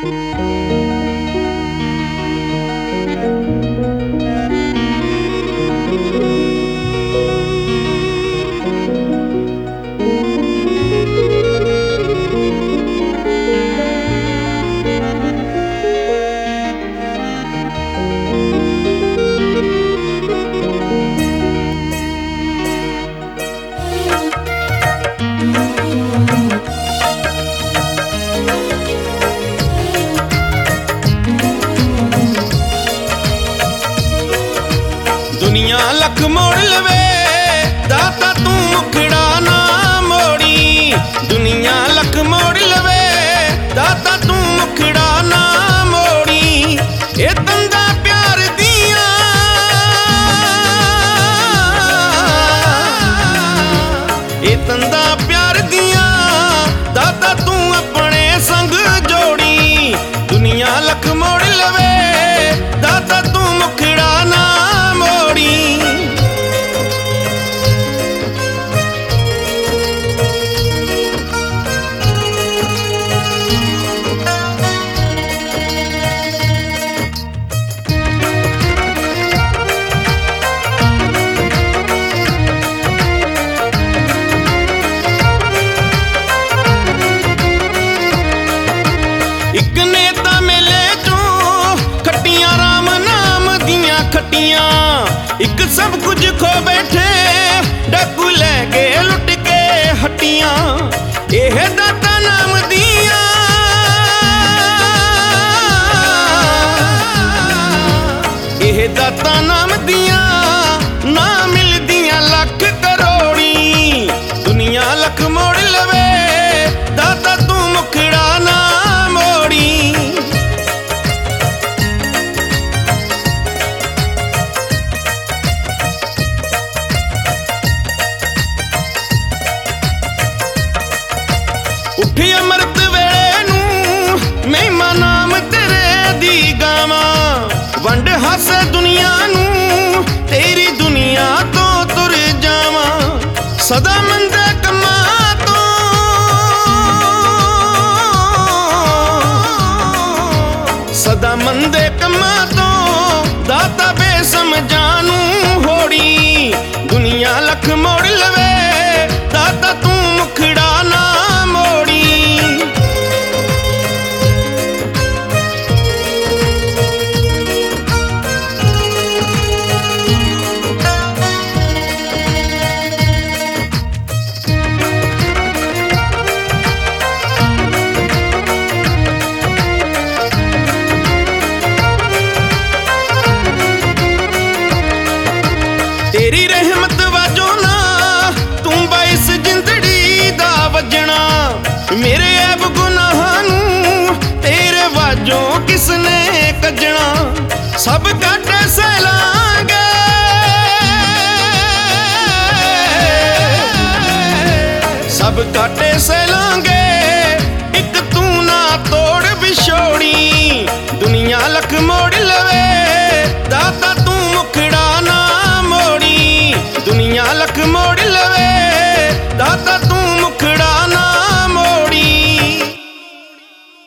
दुनिया लख मोड़ लवे दाता तू मुखड़ा ना मोड़ी। दुनिया लख मोड़ लवे दाता तू मुखड़ा ना मोड़ी। ये तंदा प्यार दिया ये तंदा प्यार दिया दाता तू अपने संग जोड़ी। दुनिया लख मोड़ लवे दाता तू मुखड़ा ना एक नेता मेले चों खट्टियां राम नाम दियां खट्टियां। एक सब कुछ खो बैठे डाकू ले गए लुट के हट्टियां। एह दाता नाम दियां एह दाता नाम दियां ना मिलदियां लख करोड़ी। दुनिया लख मोड़ लवे दाता तू मुखड़ा ना उठी अमृत वेले नूं महिमा नाम तेरे दी गावां। वंड हासे दुनिया नूं तेरी दुनिया तो तुर जावां। सदा मंदे कमां तो सदा मंदे कमां तो दाता बेसमझां नूं होड़ी। दुनिया लख मोड़ लवे दाता तू मुखड़ा ना तेरी रहमत वाजो ना तू बाइस जिंदड़ी दा वजना। मेरे ऐब गुनाहां नूं तेरे वाजो किसने कजना। सब काटे सैलांगे सब काटे सैलांगे